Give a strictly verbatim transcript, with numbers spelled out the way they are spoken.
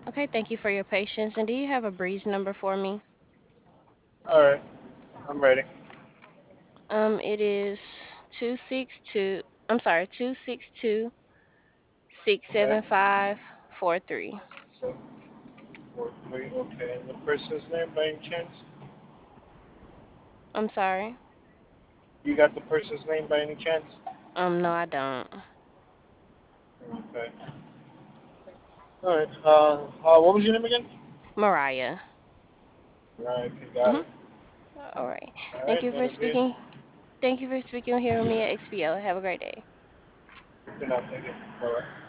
Okay, thank you for your patience. And do you have a breeze number for me? All right, I'm ready. Um, it is two six two. I'm sorry, two six two six Okay. seven five four three. So four three. Okay. And the person's name by any chance? I'm sorry. You got the person's name by any chance? Um, no, I don't. Okay. All right. Uh, uh, what was your name again? Mariah. Right. Okay, got Mm-hmm. it. All right. All Thank right, you for Genevieve. speaking. Thank you for speaking here with me at X P O. Have a great day. Good night. Thank you. Bye.